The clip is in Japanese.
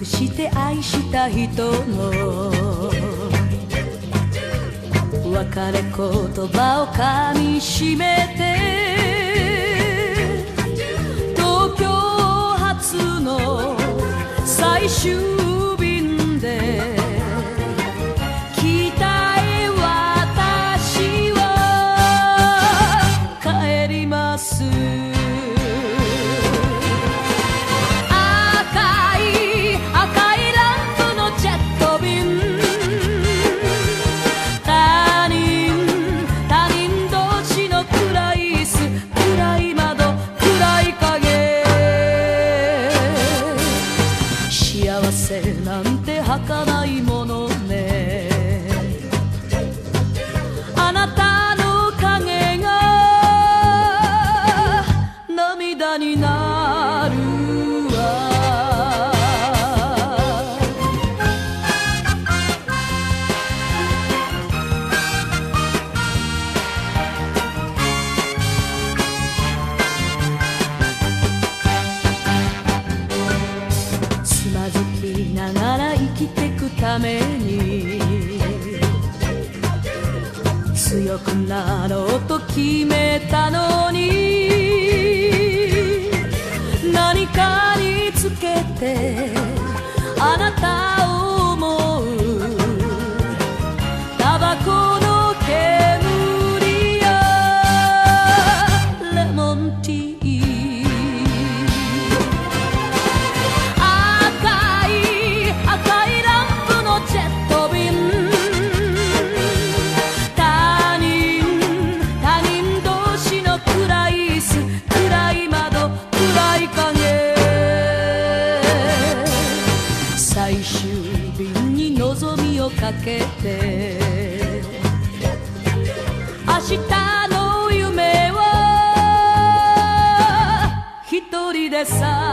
くして愛した人の別れ言葉を噛みしめて東京発の最終便で北へ私は帰ります。幸せなんて儚いものね。あなたの影が涙になるわ。つまずきながら生きてくために強くなろうと決めたのに何かにつけてあなたを思うタバコの煙やレモンティー最終便に望みをかけて明日の夢は一人でさ